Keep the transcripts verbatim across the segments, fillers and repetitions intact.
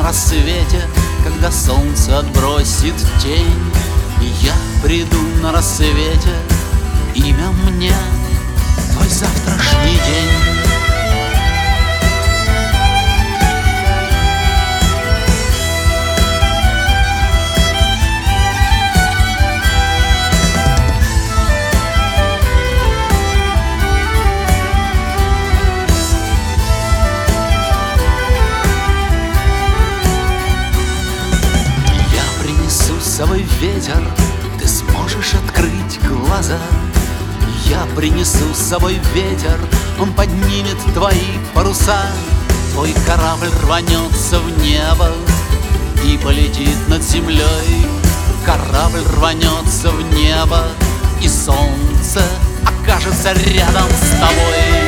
рассвете, когда солнце отбросит тень. И я приду на рассвете, имя мне твой завтрашний день. С собой ветер, ты сможешь открыть глаза. Я принесу с собой ветер, он поднимет твои паруса. Твой корабль рванется в небо и полетит над землей. Корабль рванется в небо, и солнце окажется рядом с тобой.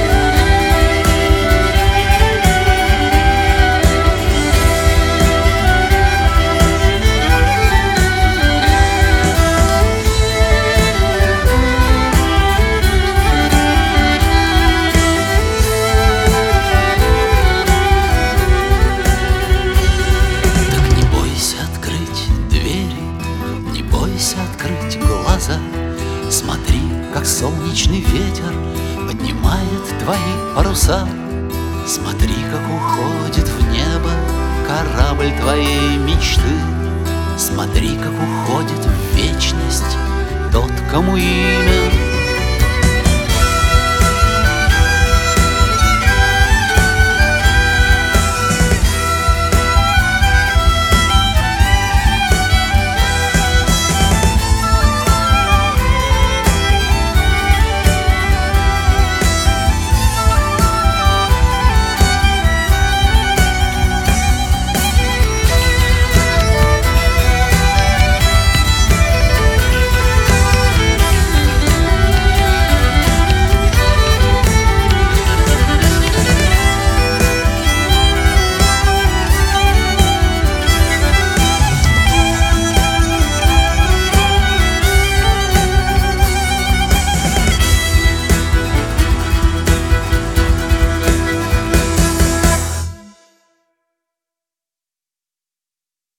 Открыть глаза, смотри, как солнечный ветер поднимает твои паруса. Смотри, как уходит в небо корабль твоей мечты. Смотри, как уходит в вечность тот, кому имя